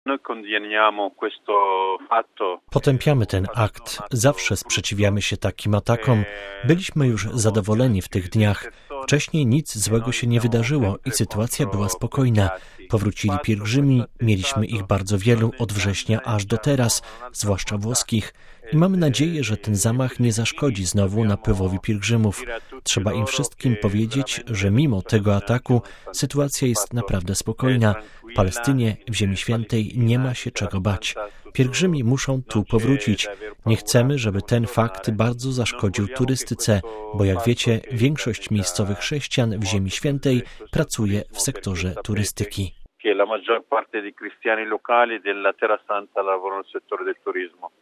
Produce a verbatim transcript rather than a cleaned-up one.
Potępiamy ten akt. Zawsze sprzeciwiamy się takim atakom. Byliśmy już zadowoleni w tych dniach. Wcześniej nic złego się nie wydarzyło i sytuacja była spokojna. Powrócili pielgrzymi, mieliśmy ich bardzo wielu od września aż do teraz, zwłaszcza włoskich. I mamy nadzieję, że ten zamach nie zaszkodzi znowu napływowi pielgrzymów. Trzeba im wszystkim powiedzieć, że mimo tego ataku sytuacja jest naprawdę spokojna. W Palestynie, w Ziemi Świętej nie ma się czego bać. Pielgrzymi muszą tu powrócić. Nie chcemy, żeby ten fakt bardzo zaszkodził turystyce, bo jak wiecie, większość miejscowych chrześcijan w Ziemi Świętej pracuje w sektorze turystyki. Che la maggior parte dei cristiani locali della Terra Santa lavorano nel settore del turismo.